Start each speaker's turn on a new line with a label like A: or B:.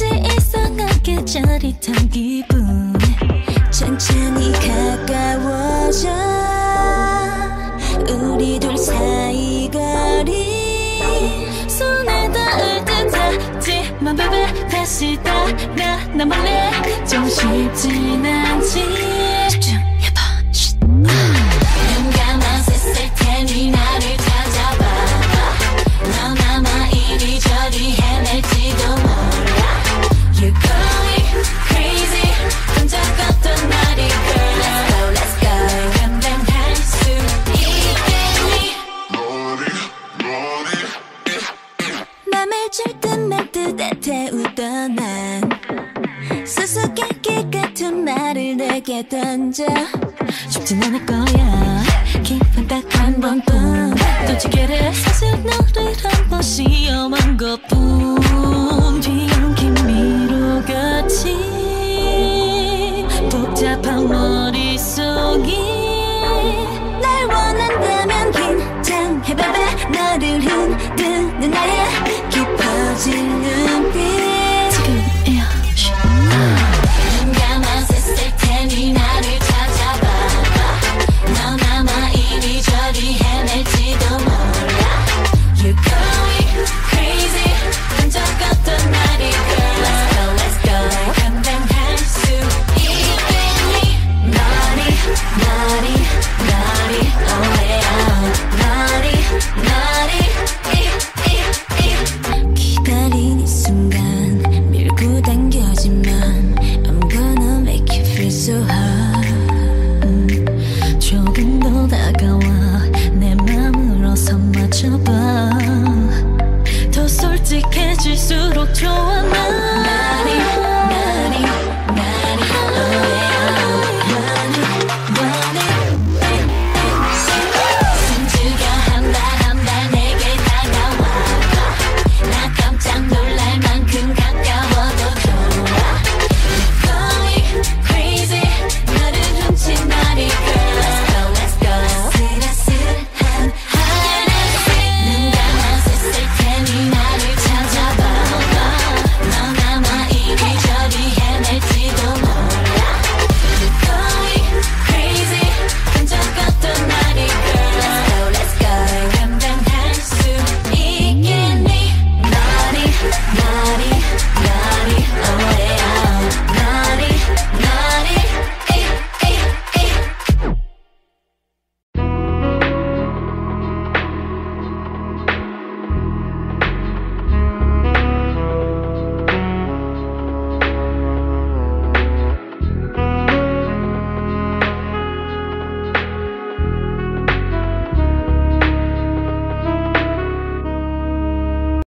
A: 이상하게 짜릿한 기분 천천히 가까워져 우리 둘 사이 거리 손에 닿을 듯 하지만 baby 다시 다가 나 몰래 좀 쉽진 않지 집중해봐 눈 감아 셌을 테니 나를 찾아봐 넌 아마 이리저리 헤맬지도 몰라 You're going crazy 혼자 걷던 날이 girl Let's go 감당할 수 있겠니 맘을 줄 듯 말 듯 애태우던 난 수수께끼 같은 말을 내게 던져 쉽진 않을 거야 기분 딱 한 번뿐 또 지게를 사실 너를 한 번 시험한 것뿐 뒤엉키